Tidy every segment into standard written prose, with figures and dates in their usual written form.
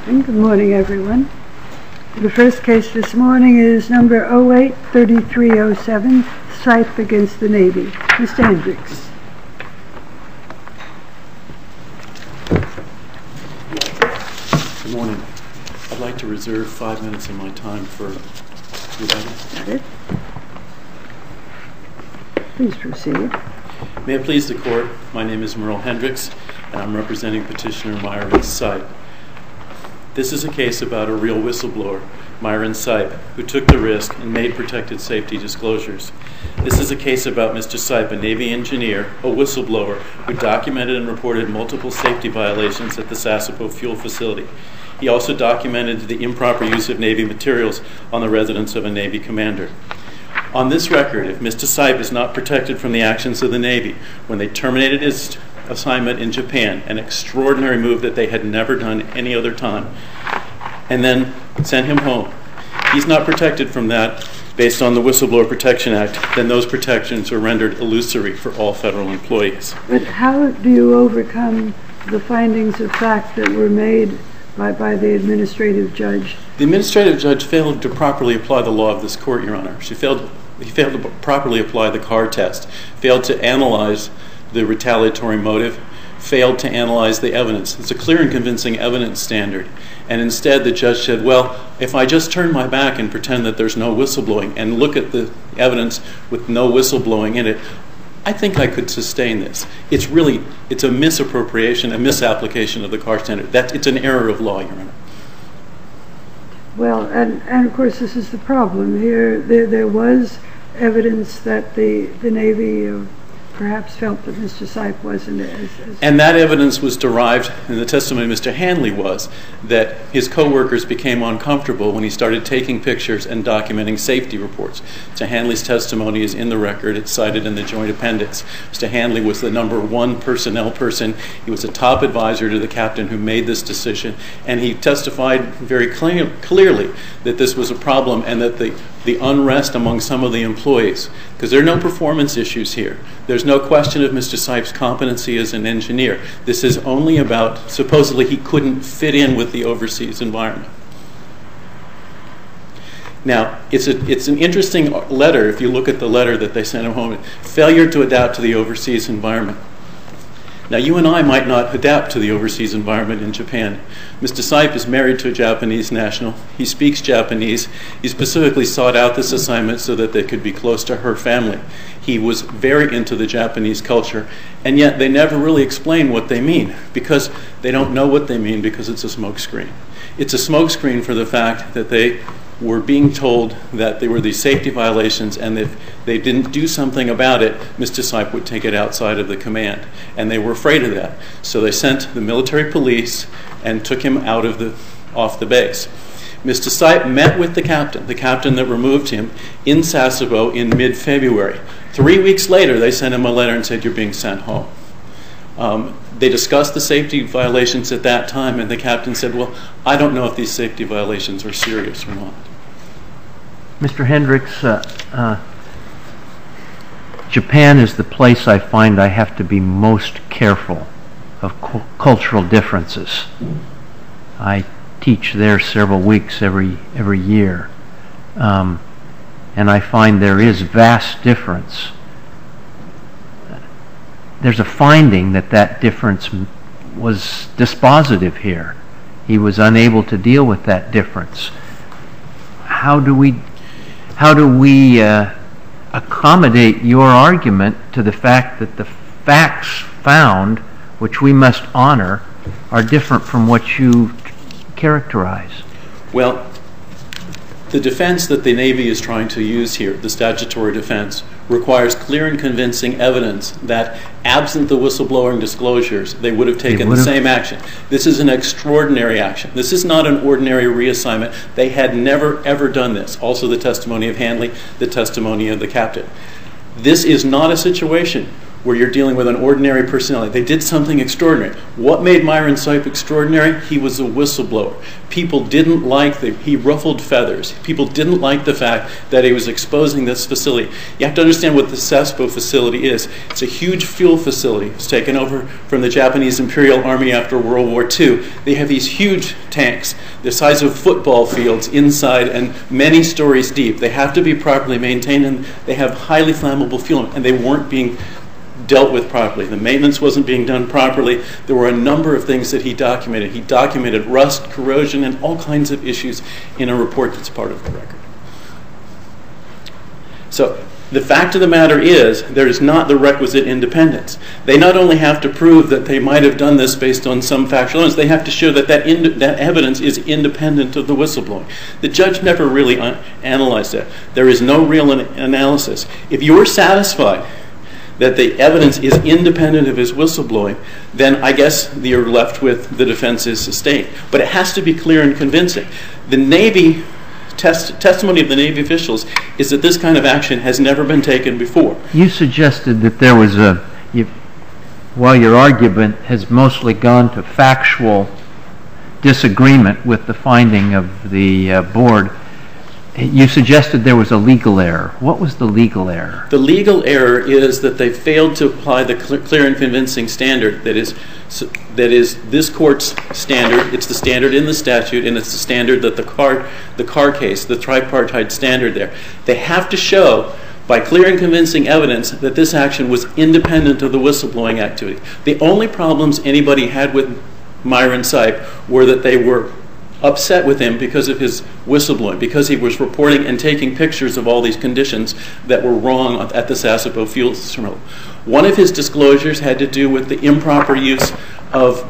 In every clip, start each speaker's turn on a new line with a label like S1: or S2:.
S1: And good morning, everyone. The first case this morning is number 08-3307, Sipe against the Navy. Mr. Hendricks.
S2: Good morning. I'd like to reserve 5 minutes of my time for rebuttal.
S1: Got it. Please proceed.
S2: May it please the Court, my name is Merle Hendricks, and I'm representing Petitioner Myron Sipe. This is a case about a real whistleblower, Myron Sipe, who took the risk and made protected safety disclosures. This is a case about Mr. Sipe, a Navy engineer, a whistleblower, who documented and reported multiple safety violations at the Sasebo fuel facility. He also documented the improper use of Navy materials on the residence of a Navy commander. On this record, if Mr. Sipe is not protected from the actions of the Navy when they terminated his assignment in Japan, an extraordinary move that they had never done any other time, and then sent him home, he's not protected from that based on the Whistleblower Protection Act, then those protections are rendered illusory for all federal employees.
S1: But how do you overcome the findings of fact that were made by the administrative judge?
S2: The administrative judge failed to properly apply the law of this court, Your Honor. He failed to properly apply the Carr test, failed to analyze the retaliatory motive, failed to analyze the evidence. It's a clear and convincing evidence standard. And instead the judge said, well, if I just turn my back and pretend that there's no whistleblowing and look at the evidence with no whistleblowing in it, I think I could sustain this. It's a misappropriation, a misapplication of the Carr standard. It's an error of law, Your Honor.
S1: Well, and of course this is the problem here. There was evidence that the Navy perhaps felt that Mr. Sipe wasn't as...
S2: And that evidence was derived, and the testimony of Mr. Hanley was, that his co-workers became uncomfortable when he started taking pictures and documenting safety reports. Mr. Hanley's testimony is in the record. It's cited in the joint appendix. Mr. Hanley was the number one personnel person. He was a top advisor to the captain who made this decision, and he testified very clearly that this was a problem and that the unrest among some of the employees, because there are no performance issues here. There's no question of Mr. Sipe's competency as an engineer. This is only about supposedly he couldn't fit in with the overseas environment. Now, it's an interesting letter if you look at the letter that they sent him home. Failure to adapt to the overseas environment. Now, you and I might not adapt to the overseas environment in Japan. Mr. Sipe is married to a Japanese national. He speaks Japanese. He specifically sought out this assignment so that they could be close to her family. He was very into the Japanese culture, and yet they never really explain what they mean because they don't know what they mean because it's a smokescreen. It's a smokescreen for the fact that they were being told that there were these safety violations, and if they didn't do something about it, Mr. Sipe would take it outside of the command. And they were afraid of that. So they sent the military police and took him off the base. Mr. Sipe met with the captain that removed him, in Sasebo in mid-February. 3 weeks later, they sent him a letter and said, you're being sent home. They discussed the safety violations at that time, and the captain said, well, I don't know if these safety violations are serious or not.
S3: Mr. Hendricks, Japan is the place I find I have to be most careful of cultural differences. I teach there several weeks every year, and I find there is vast difference. There's a finding that difference was dispositive here. He was unable to deal with that difference. How do we accommodate your argument to the fact that the facts found, which we must honor, are different from what you characterize?
S2: Well, the defense that the Navy is trying to use here, the statutory defense, requires clear and convincing evidence that, absent the whistleblowing disclosures, they would have taken the same action. This is an extraordinary action. This is not an ordinary reassignment. They had never, ever done this. Also the testimony of Hanley, the testimony of the captain. This is not a situation where you're dealing with an ordinary personality. They did something extraordinary. What made Myron Sipe extraordinary? He was a whistleblower. People didn't like he ruffled feathers. People didn't like the fact that he was exposing this facility. You have to understand what the SASPO facility is. It's a huge fuel facility. It was taken over from the Japanese Imperial Army after World War II. They have these huge tanks, the size of football fields inside and many stories deep. They have to be properly maintained, and they have highly flammable fuel, and they weren't being dealt with properly. The maintenance wasn't being done properly. There were a number of things that he documented. He documented rust, corrosion, and all kinds of issues in a report that's part of the record. So the fact of the matter is there is not the requisite independence. They not only have to prove that they might have done this based on some factual evidence, they have to show that that evidence is independent of the whistleblowing. The judge never really analyzed that. There is no real analysis. If you're satisfied that the evidence is independent of his whistleblowing, then I guess you're left with the defense is sustained. But it has to be clear and convincing. The Navy testimony of the Navy officials is that this kind of action has never been taken before.
S3: You suggested that there was while your argument has mostly gone to factual disagreement with the finding of the board, you suggested there was a legal error. What was the legal error?
S2: The legal error is that they failed to apply the clear and convincing standard that is this court's standard. It's the standard in the statute, and it's the standard that the Carr case, the tripartite standard there. They have to show by clear and convincing evidence that this action was independent of the whistleblowing activity. The only problems anybody had with Myron Sipe were that they were upset with him because of his whistleblowing, because he was reporting and taking pictures of all these conditions that were wrong at the Sasebo fuel terminal. One of his disclosures had to do with the improper use of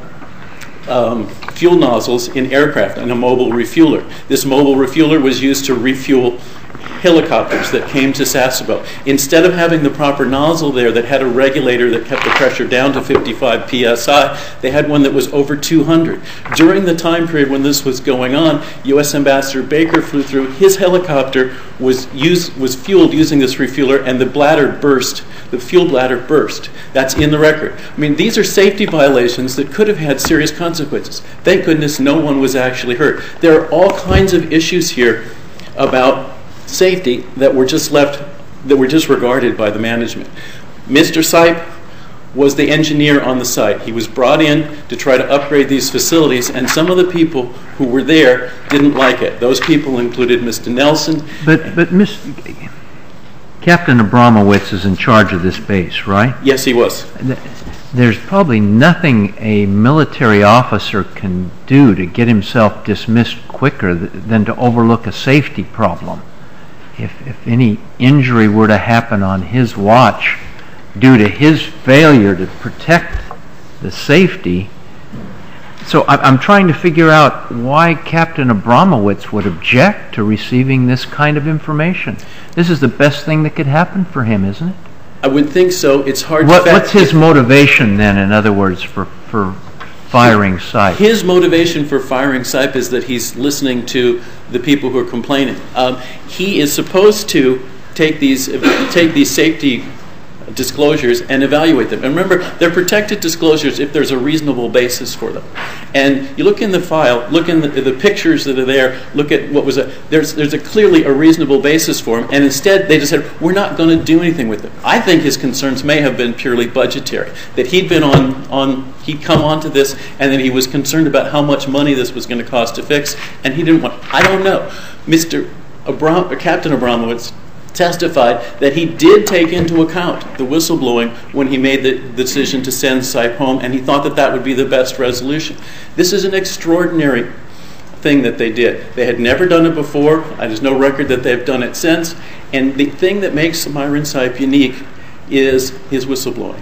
S2: fuel nozzles in aircraft and a mobile refueler. This mobile refueler was used to refuel helicopters that came to Sasebo. Instead of having the proper nozzle there that had a regulator that kept the pressure down to 55 psi, they had one that was over 200. During the time period when this was going on, U.S. Ambassador Baker flew through. His helicopter was fueled using this refueler, and the bladder burst. The fuel bladder burst. That's in the record. I mean, these are safety violations that could have had serious consequences. Thank goodness no one was actually hurt. There are all kinds of issues here about safety that were disregarded by the management. Mr. Sipe was the engineer on the site. He was brought in to try to upgrade these facilities, and some of the people who were there didn't like it. Those people included Mr. Nelson.
S3: But Captain Abramowitz is in charge of this base, right?
S2: Yes, he was.
S3: There's probably nothing a military officer can do to get himself dismissed quicker than to overlook a safety problem. If any injury were to happen on his watch due to his failure to protect the safety. So I'm trying to figure out why Captain Abramowitz would object to receiving this kind of information. This is the best thing that could happen for him, isn't it?
S2: I would think so. It's hard to
S3: What's his motivation then, in other words, for firing Sipe?
S2: His motivation for firing Sipe is that he's listening to the people who are complaining. He is supposed to take these safety disclosures and evaluate them. And remember, they're protected disclosures if there's a reasonable basis for them. And you look in the file, look in the pictures that are there, look at what was there's clearly a reasonable basis for them, and instead they just said, we're not going to do anything with them. I think his concerns may have been purely budgetary, that he'd come onto this and that he was concerned about how much money this was going to cost to fix, and he didn't want, I don't know. Captain Abramowitz testified that he did take into account the whistleblowing when he made the decision to send Sipe home, and he thought that that would be the best resolution. This is an extraordinary thing that they did. They had never done it before. There's no record that they've done it since. And the thing that makes Myron Sipe unique is his whistleblowing.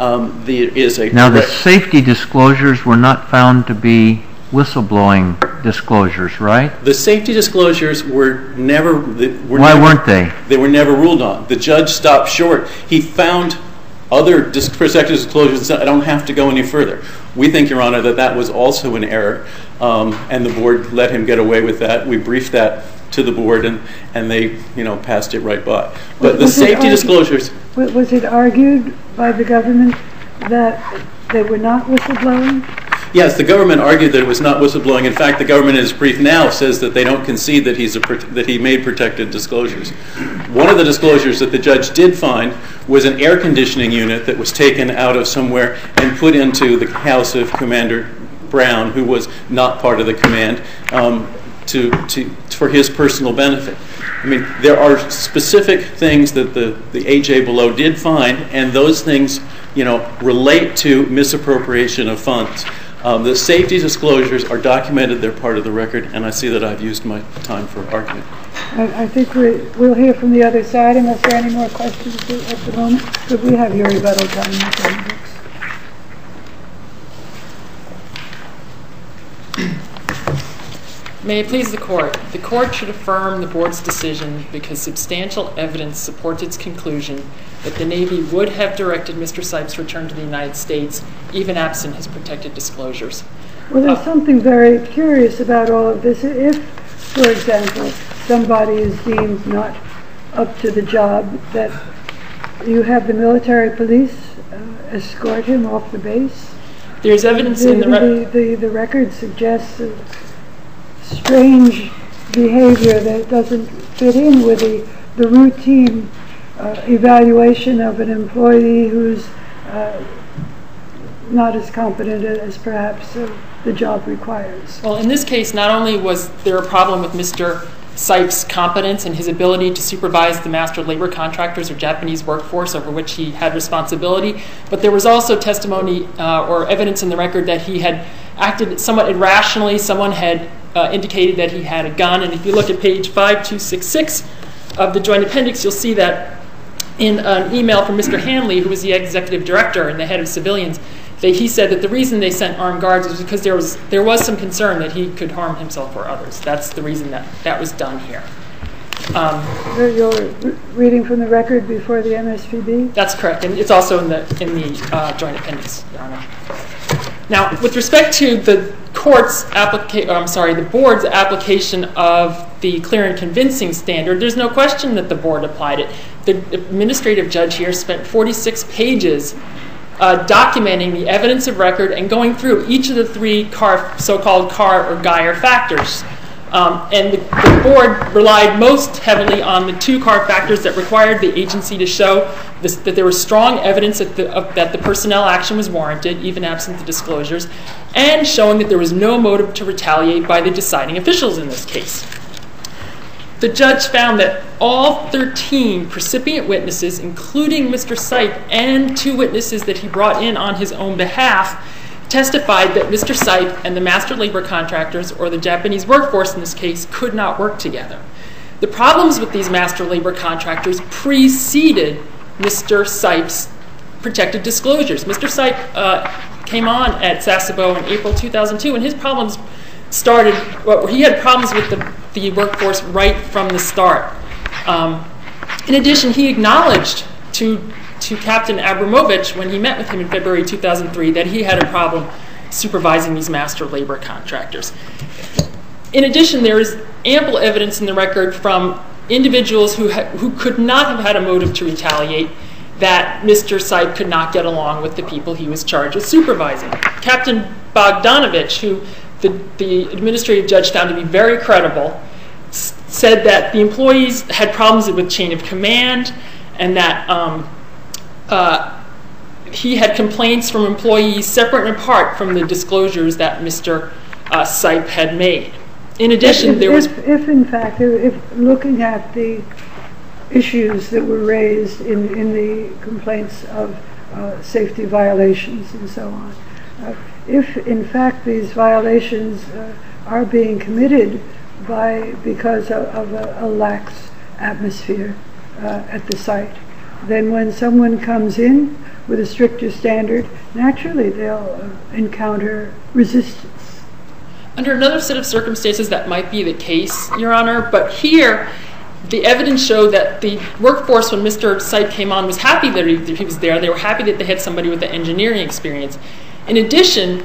S3: Now, the safety disclosures were not found to be whistleblowing disclosures, right?
S2: The safety disclosures were never...
S3: Why weren't they?
S2: They were never ruled on. The judge stopped short. He found other protected disclosures and said, I don't have to go any further. We think, Your Honor, that that was also an error, and the board let him get away with that. We briefed that to the board, and they, passed it right by. But the safety disclosures...
S1: Was it argued by the government that they were not whistleblowing?
S2: Yes, the government argued that it was not whistleblowing. In fact, the government in its brief now says that they don't concede that he made protected disclosures. One of the disclosures that the judge did find was an air conditioning unit that was taken out of somewhere and put into the house of Commander Brown, who was not part of the command, for his personal benefit. I mean, there are specific things that the AJ below did find, and those things, relate to misappropriation of funds. The safety disclosures are documented; they're part of the record, and I see that I've used my time for argument.
S1: I think we'll hear from the other side unless there are any more questions at the moment. But we have your rebuttal time, Mr. Hendricks.
S4: May it please the Court. The Court should affirm the Board's decision because substantial evidence supports its conclusion that the Navy would have directed Mr. Sipes' return to the United States, even absent his protected disclosures.
S1: Well, there's something very curious about all of this. If, for example, somebody is deemed not up to the job, that you have the military police escort him off the base.
S4: There's evidence in the record.
S1: The record suggests strange behavior that doesn't fit in with the routine evaluation of an employee who's not as competent as perhaps the job requires.
S4: Well, in this case, not only was there a problem with Mr. Sipes' competence and his ability to supervise the master labor contractors or Japanese workforce over which he had responsibility, but there was also testimony or evidence in the record that he had acted somewhat irrationally. Someone had indicated that he had a gun, and if you look at page 5266 of the Joint Appendix, you'll see that in an email from Mr. Hanley, who was the executive director and the head of civilians, he said that the reason they sent armed guards was because there was some concern that he could harm himself or others. That's the reason that was done here.
S1: You're reading from the record before the MSPB?
S4: That's correct, and it's also in the Joint Appendix, Your Honor. Now, with respect to the board's application of the clear and convincing standard, there's no question that the board applied it. The administrative judge here spent 46 pages documenting the evidence of record and going through each of the three so-called Carr or Geyer factors. And the board relied most heavily on the two Carr factors that required the agency to show that there was strong evidence that the personnel action was warranted, even absent the disclosures, and showing that there was no motive to retaliate by the deciding officials in this case. The judge found that all 13 precipient witnesses, including Mr. Sipe and two witnesses that he brought in on his own behalf, testified that Mr. Sipe and the master labor contractors, or the Japanese workforce in this case, could not work together. The problems with these master labor contractors preceded Mr. Sipe's protected disclosures. Mr. Sipe came on at Sasebo in April 2002, and his problems started, he had problems with the workforce right from the start. In addition, he acknowledged to Captain Abramovich, when he met with him in February 2003, that he had a problem supervising these master labor contractors. In addition, there is ample evidence in the record from individuals who could not have had a motive to retaliate that Mr. Sipe could not get along with the people he was charged with supervising. Captain Bogdanovich, who the administrative judge found to be very credible, said that the employees had problems with chain of command and that he had complaints from employees separate and apart from the disclosures that Mr. Sipe had made. In addition, there was...
S1: If in fact, looking at the issues that were raised in the complaints of safety violations and so on, if in fact these violations are being committed because of a lax atmosphere at the site, then when someone comes in with a stricter standard, naturally they'll encounter resistance.
S4: Under another set of circumstances, that might be the case, Your Honor, but here the evidence showed that the workforce, when Mr. Sipe came on, was happy that he was there. They were happy that they had somebody with the engineering experience. In addition,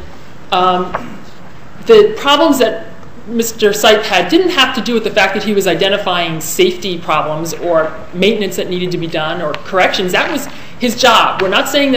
S4: the problems that Mr. Sipe had didn't have to do with the fact that he was identifying safety problems or maintenance that needed to be done or corrections. That was his job. We're not saying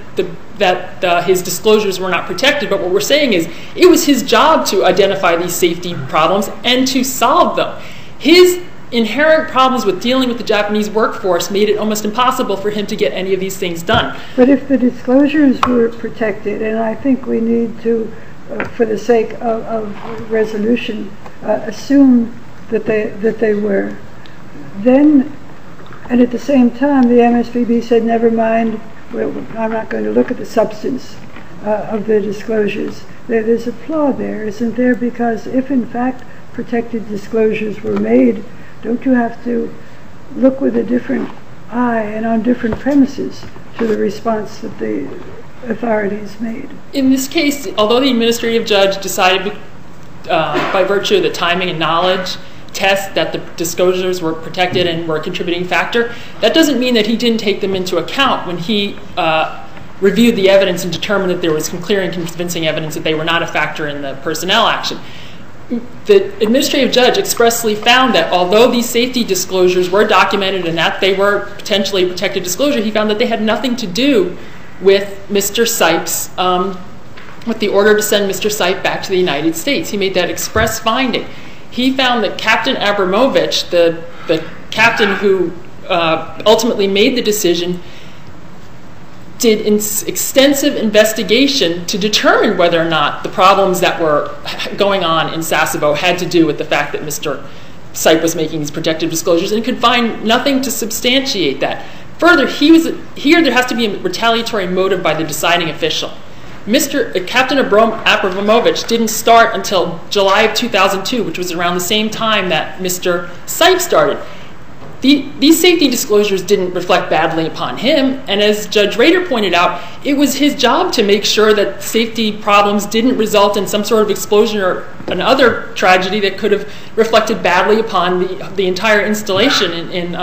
S4: that his disclosures were not protected, but what we're saying is it was his job to identify these safety problems and to solve them. His inherent problems with dealing with the Japanese workforce made it almost impossible for him to get any of these things done.
S1: But if the disclosures were protected, and I think we need to, for the sake of resolution, assume that they were, then, and at the same time, the MSPB said, never mind, I'm not going to look at the substance of the disclosures. There's a flaw there, isn't there? Because if, in fact, protected disclosures were made, don't you have to look with a different eye and on different premises to the response that the authorities made?
S4: In this case, although the administrative judge decided by virtue of the timing and knowledge test that the disclosures were protected and were a contributing factor, that doesn't mean that he didn't take them into account when he reviewed the evidence and determined that there was clear and convincing evidence that they were not a factor in the personnel action. The administrative judge expressly found that although these safety disclosures were documented and that they were potentially protected disclosure, he found that they had nothing to do with Mr. Sipe's, with the order to send Mr. Sipe back to the United States. He made that express finding. He found that Captain Abramovich, the captain who ultimately made the decision, did extensive investigation to determine whether or not the problems that were going on in Sasebo had to do with the fact that Mr. Sipe was making these protective disclosures and could find nothing to substantiate that. Further, here there has to be a retaliatory motive by the deciding official. Captain Abramovich didn't start until July of 2002, which was around the same time that Mr. Sipe started. These safety disclosures didn't reflect badly upon him, and as Judge Rader pointed out, it was his job to make sure that safety problems didn't result in some sort of explosion or another tragedy that could have reflected badly upon the entire installation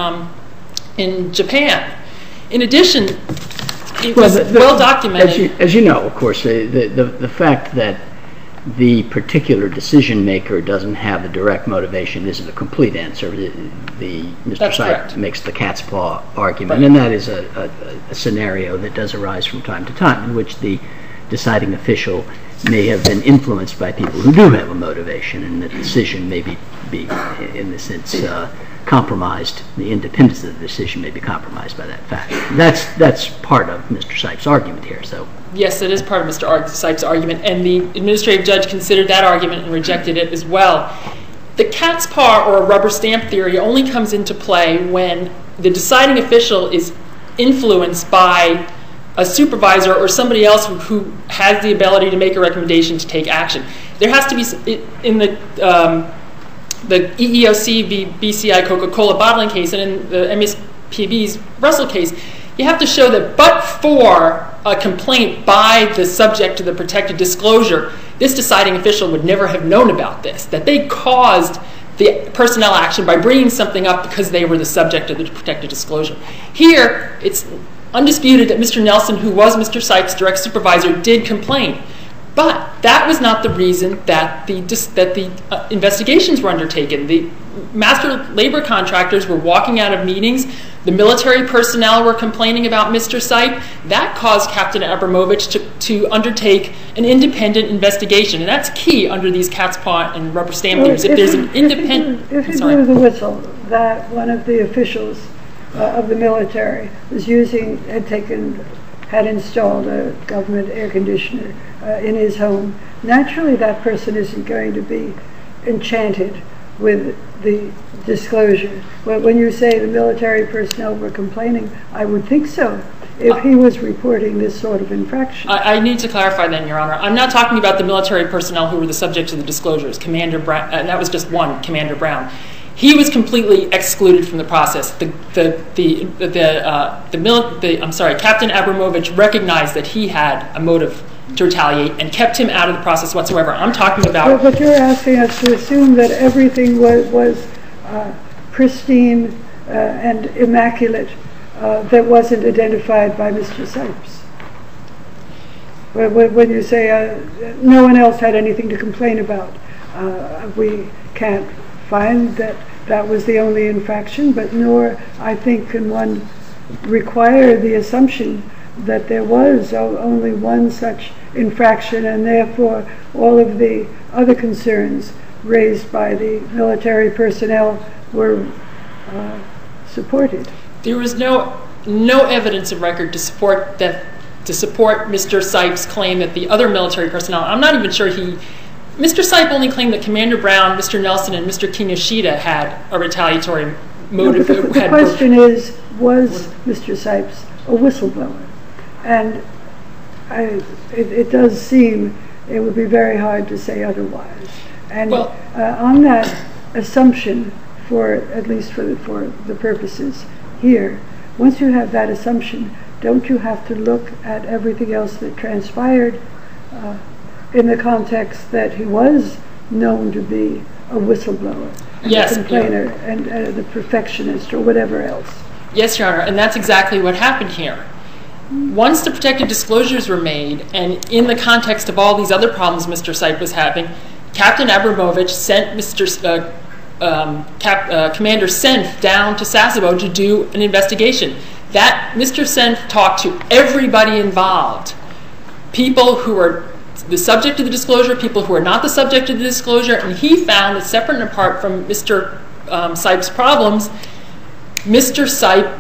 S4: in Japan. In addition, it was well documented.
S5: As you know, of course, the fact that the particular decision maker doesn't have a direct motivation isn't a complete answer. Mr. Sipe makes the cat's paw argument, and that is a scenario that does arise from time to time in which the deciding official may have been influenced by people who do have a motivation, and the decision may be in this sense, compromised. The independence of the decision may be compromised by that fact. That's part of Mr. Sipe's argument here. So.
S4: Yes, it is part of Mr. Sipe's argument, and the administrative judge considered that argument and rejected it as well. The cat's paw or rubber stamp theory only comes into play when the deciding official is influenced by a supervisor or somebody else who has the ability to make a recommendation to take action. There has to be, in the EEOC v. BCI Coca-Cola bottling case and in the MSPB's Russell case, you have to show that but for a complaint by the subject to the protected disclosure, this deciding official would never have known about this, that they caused the personnel action by bringing something up because they were the subject of the protected disclosure. Here, it's undisputed that Mr. Nelson, who was Mr. Sipe's direct supervisor, did complain. But that was not the reason that the investigations were undertaken. The master labor contractors were walking out of meetings. The military personnel were complaining about Mr. Sipe. That caused Captain Abramovich to undertake an independent investigation. And that's key under these cat's paw and rubber stamp theories. If there's an independent...
S1: If you blew the whistle that one of the officials of the military was had installed a government air conditioner in his home, naturally that person isn't going to be enchanted with the disclosure. When you say the military personnel were complaining, I would think so, if he was reporting this sort of infraction.
S4: I need to clarify then, Your Honor. I'm not talking about the military personnel who were the subject of the disclosures. Commander Brown, and that was just one, Commander Brown. He was completely excluded from the process. Captain Abramovich recognized that he had a motive to retaliate and kept him out of the process whatsoever. I'm talking about...
S1: But you're asking us to assume that everything was pristine and immaculate that wasn't identified by Mr. Sipes. when you say no one else had anything to complain about, we can't find that that was the only infraction, but nor, I think, can one require the assumption that there was only one such infraction, and therefore all of the other concerns raised by the military personnel were supported.
S4: There was no evidence of record to support Mr. Sipe's claim that the other military personnel, I'm not even sure Mr. Sipe only claimed that Commander Brown, Mr. Nelson, and Mr. Kinoshita had a retaliatory motive.
S1: No, but the question is, was Mr. Sipes a whistleblower? And it does seem it would be very hard to say otherwise. And on that assumption, at least for the purposes here, once you have that assumption, don't you have to look at everything else that transpired in the context that he was known to be a whistleblower,
S4: yes,
S1: a complainer, and the perfectionist, or whatever else?
S4: Yes, Your Honor, and that's exactly what happened here. Once the protected disclosures were made, and in the context of all these other problems Mr. Sipe was having, Captain Abramovich sent Commander Senf down to Sasebo to do an investigation. That Mr. Senf talked to everybody involved, people who were the subject of the disclosure, people who are not the subject of the disclosure, and he found that separate and apart from Mr. Sipe's problems, Mr. Sipe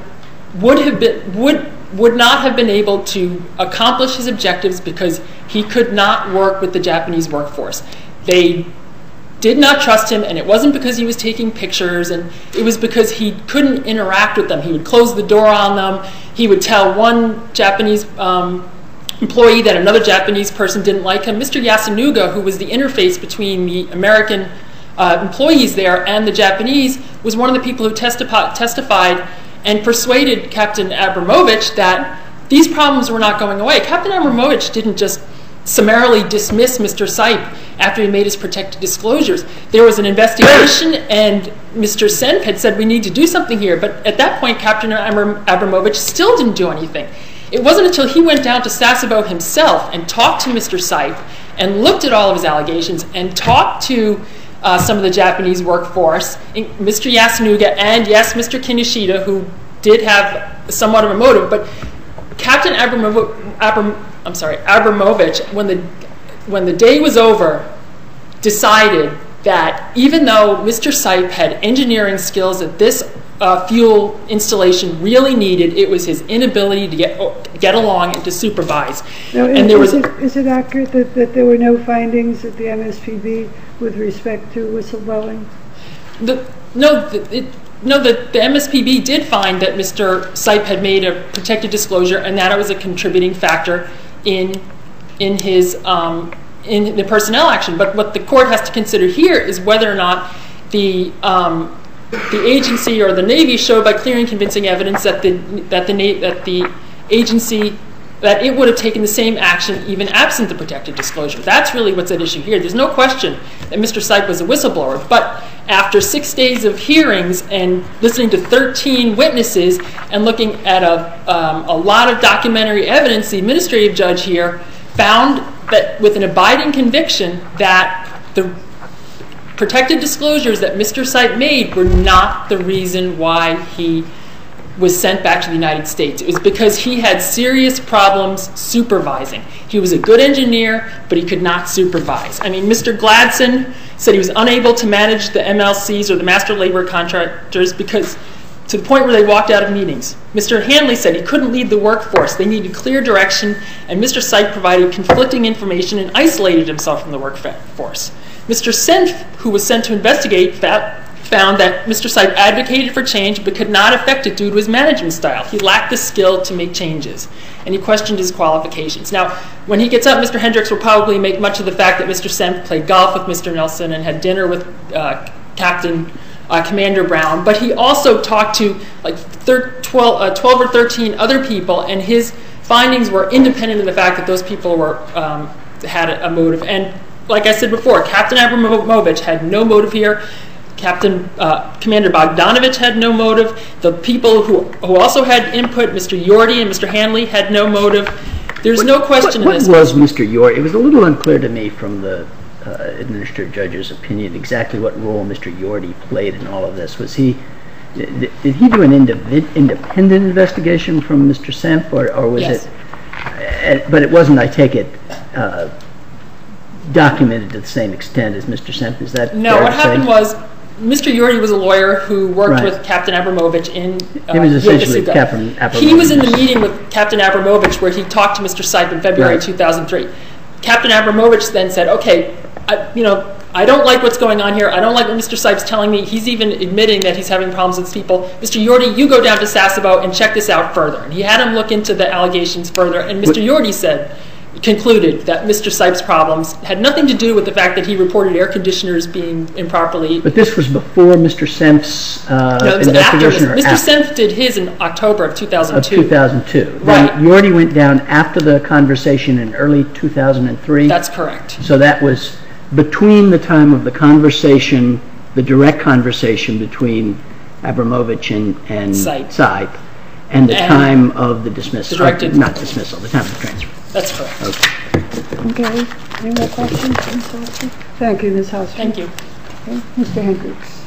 S4: would not have been able to accomplish his objectives because he could not work with the Japanese workforce. They did not trust him, and it wasn't because he was taking pictures, and it was because he couldn't interact with them. He would close the door on them. He would tell one Japanese employee that another Japanese person didn't like him. Mr. Yasunuga, who was the interface between the American employees there and the Japanese, was one of the people who testified and persuaded Captain Abramovich that these problems were not going away. Captain Abramovich didn't just summarily dismiss Mr. Sipe after he made his protected disclosures. There was an investigation, and Mr. Senf had said we need to do something here, but at that point Captain Abramovich still didn't do anything. It wasn't until he went down to Sasebo himself and talked to Mr. Sipe and looked at all of his allegations and talked to some of the Japanese workforce, Mr. Yasunuga and, yes, Mr. Kinoshita, who did have somewhat of a motive, but Captain Abramovich, when the day was over, decided that even though Mr. Sipe had engineering skills that this fuel installation really needed, it was his inability to get along and to supervise.
S1: Now, is it accurate that there were no findings at the MSPB with respect to whistleblowing?
S4: No, the MSPB did find that Mr. Sipe had made a protected disclosure and that it was a contributing factor in the personnel action. But what the court has to consider here is whether or not the agency or the Navy showed by clear and convincing evidence that the agency, that it would have taken the same action even absent the protected disclosure. That's really what's at issue here. There's no question that Mr. Sipe was a whistleblower, but after 6 days of hearings and listening to 13 witnesses and looking at a lot of documentary evidence, the administrative judge here found that with an abiding conviction that the protected disclosures that Mr. Sipe made were not the reason why he was sent back to the United States. It was because he had serious problems supervising. He was a good engineer, but he could not supervise. I mean, Mr. Gladson said he was unable to manage the MLCs or the master labor contractors because to the point where they walked out of meetings. Mr. Hanley said he couldn't lead the workforce. They needed clear direction, and Mr. Sipe provided conflicting information and isolated himself from the workforce. Mr. Senf, who was sent to investigate, found that Mr. Sipe advocated for change but could not effect it due to his management style. He lacked the skill to make changes, and he questioned his qualifications. Now, when he gets up, Mr. Hendricks will probably make much of the fact that Mr. Senf played golf with Mr. Nelson and had dinner with Commander Brown, but he also talked to like 12 or 13 other people, and his findings were independent of the fact that those people had a motive. And like I said before, Captain Abramovich had no motive here. Commander Bogdanovich had no motive. The people who also had input, Mr. Yordi and Mr. Hanley, had no motive. There's no question in this.
S5: What was Mr. Yorty? It was a little unclear to me from the administrative judge's opinion exactly what role Mr. Yorty played in all of this. Did he do an independent investigation from Mr. Semp, or was
S4: Yes.
S5: it? But it wasn't, I take it, documented to the same extent as Mr. Semp. Is that
S4: No,
S5: fair
S4: what
S5: to say?
S4: happened was Mr. Yorty was a lawyer who worked
S5: Right.
S4: with Captain Abramovich in
S5: He was essentially
S4: Yokosuka.
S5: Captain Abramovich.
S4: He was in the meeting with Captain Abramovich where he talked to Mr. Sipe in February
S5: Right.
S4: 2003. Captain Abramovich then said, okay, I don't like what's going on here. I don't like what Mr. Sipe's telling me. He's even admitting that he's having problems with people. Mr. Yorty, you go down to Sasebo and check this out further. And he had him look into the allegations further. And Mr. Yorty concluded that Mr. Sipe's problems had nothing to do with the fact that he reported air conditioners being improperly.
S5: But this was before Mr. Semp's
S4: No, it was after.
S5: investigation?
S4: Mr. Semp did his in October of 2002.
S5: Of 2002.
S4: Right.
S5: Then Yorty went down after the conversation in early 2003?
S4: That's correct.
S5: So that was between the time of the conversation, the direct conversation between Abramovich and Sipe, and the time of the dismissal. Not dismissal, the time of the transfer.
S4: That's correct.
S5: Okay.
S1: Okay. Any more questions, Ms. Hausman? Thank you, Ms. Hausman.
S4: Thank you.
S1: Okay. Mr. Hendricks.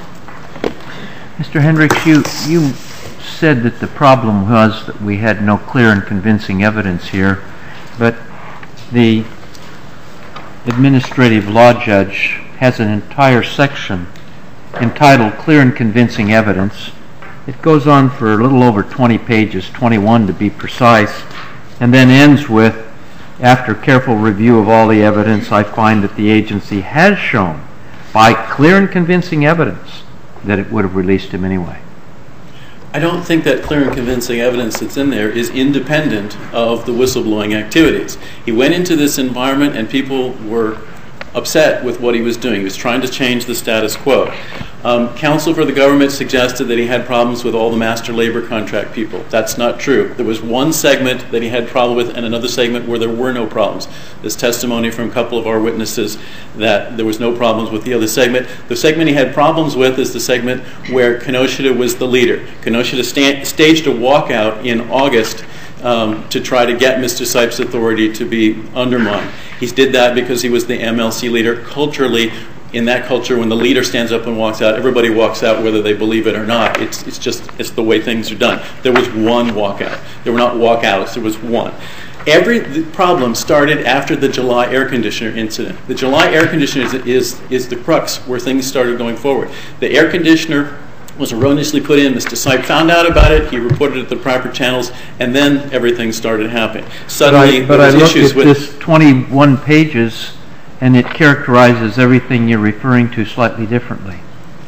S3: Mr. Hendricks, you said that the problem was that we had no clear and convincing evidence here, but the administrative law judge has an entire section entitled Clear and Convincing Evidence. It goes on for a little over 20 pages, 21 to be precise, and then ends with, after careful review of all the evidence, I find that the agency has shown by clear and convincing evidence that it would have released him anyway.
S2: I don't think that clear and convincing evidence that's in there is independent of the whistleblowing activities. He went into this environment and people were upset with what he was doing. He was trying to change the status quo. Counsel for the government suggested that he had problems with all the master labor contract people. That's not true. There was one segment that he had problem with and another segment where there were no problems. There's testimony from a couple of our witnesses that there was no problems with the other segment. The segment he had problems with is the segment where Kinoshita was the leader. Kinoshita staged a walkout in August to try to get Mr. Sipe's authority to be undermined. He did that because he was the MLC leader. Culturally, in that culture, when the leader stands up and walks out, everybody walks out whether they believe it or not. It's the way things are done. There was one walkout. There were not walkouts. There was one. The problem started after the July air conditioner incident. The July air conditioner is the crux where things started going forward. The air conditioner was erroneously put in. Mr. Sipe found out about it. He reported it to the proper channels, and then everything started happening. Suddenly,
S3: But I looked at this 21 pages, and it characterizes everything you're referring to slightly differently.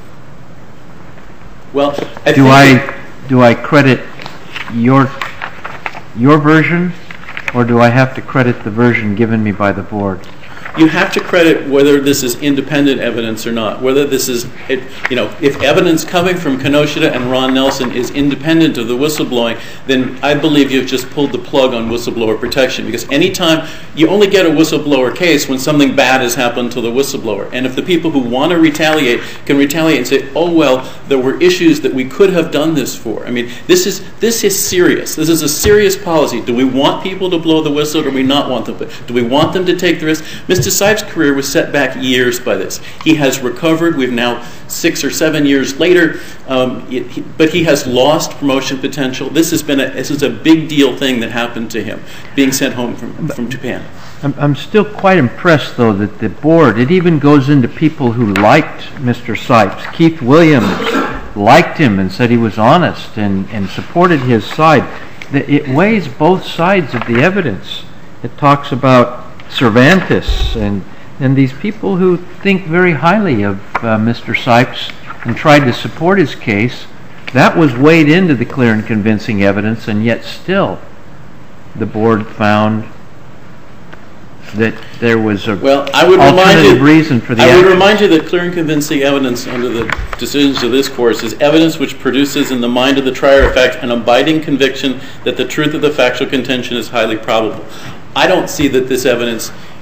S2: Well,
S3: do I credit your version, or do I have to credit the version given me by the board?
S2: You have to credit whether this is independent evidence or not. Whether this is, if evidence coming from Kinoshita and Ron Nelson is independent of the whistleblowing, then I believe you've just pulled the plug on whistleblower protection. Because anytime you only get a whistleblower case when something bad has happened to the whistleblower, and if the people who want to retaliate can retaliate and say, "Oh well, there were issues that we could have done this for." I mean, this is serious. This is a serious policy. Do we want people to blow the whistle, or do we not want them to? Do we want them to take the risk? Mr. Sipe's career was set back years by this. He has recovered. We've now 6 or 7 years later, but he has lost promotion potential. This is a big deal thing that happened to him, being sent home from Japan.
S3: I'm still quite impressed, though, that the board, it even goes into people who liked Mr. Sipes. Keith Williams liked him and said he was honest and supported his side. It weighs both sides of the evidence. It talks about Cervantes and these people who think very highly of Mr. Sipes and tried to support his case. That was weighed into the clear and convincing evidence, and yet still the board found that there was an alternative reason for the action.
S2: I would remind you that clear and convincing evidence under the decisions of this course is evidence which produces in the mind of the trier of fact an abiding conviction that the truth of the factual contention is highly probable. I don't see that this evidence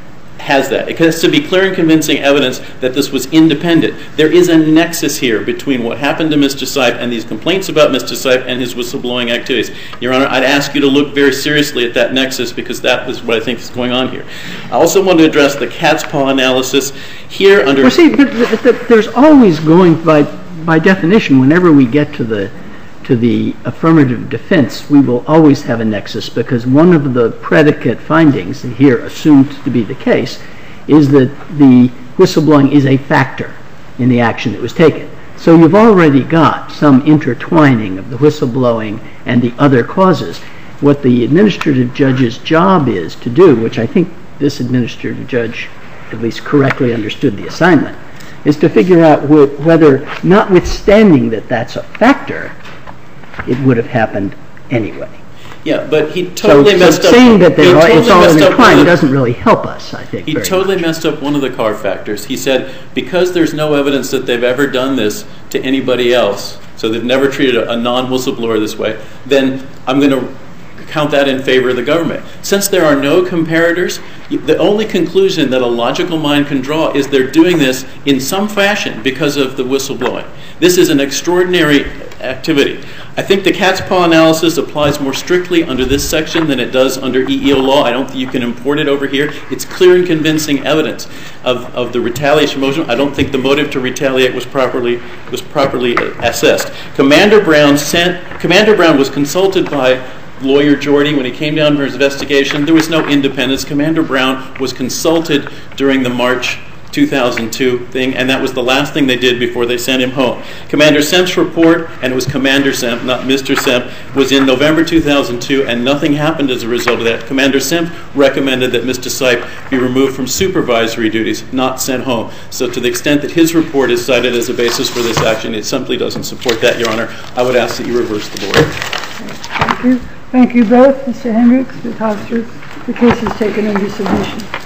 S2: has that. It has to be clear and convincing evidence that this was independent. There is a nexus here between what happened to Mr. Sipe and these complaints about Mr. Sipe and his whistleblowing activities. Your Honor, I'd ask you to look very seriously at that nexus because that is what I think is going on here. I also want to address the cat's paw analysis here under...
S5: Well, see, but there's always going, by definition, whenever we get to the affirmative defense, we will always have a nexus because one of the predicate findings here assumed to be the case is that the whistleblowing is a factor in the action that was taken. So you've already got some intertwining of the whistleblowing and the other causes. What the administrative judge's job is to do, which I think this administrative judge at least correctly understood the assignment, is to figure out whether, notwithstanding that that's a factor, it would have happened anyway.
S2: Yeah, but he totally messed up.
S5: So saying that it's all intertwined doesn't really help us, I think.
S2: He totally messed up one of the Carr factors. He said, because there's no evidence that they've ever done this to anybody else, so they've never treated a non-whistleblower this way, then I'm going to count that in favor of the government. Since there are no comparators, the only conclusion that a logical mind can draw is they're doing this in some fashion because of the whistleblowing. This is an extraordinary activity. I think the cat's paw analysis applies more strictly under this section than it does under EEO law. I don't think you can import it over here. It's clear and convincing evidence of the retaliation motion. I don't think the motive to retaliate was properly assessed. Commander Brown was consulted by lawyer Jordy when he came down for his investigation. There was no independence. Commander Brown was consulted during the March 2002 thing, and that was the last thing they did before they sent him home. Commander Semp's report, and it was Commander Semp, not Mr. Semp, was in November 2002, and nothing happened as a result of that. Commander Semp recommended that Mr. Sipe be removed from supervisory duties, not sent home. So to the extent that his report is cited as a basis for this action, it simply doesn't support that, Your Honor. I would ask that you reverse the board.
S1: Thank you. Thank you both, Mr. Hendricks, Ms. Hofstra. The case is taken under submission.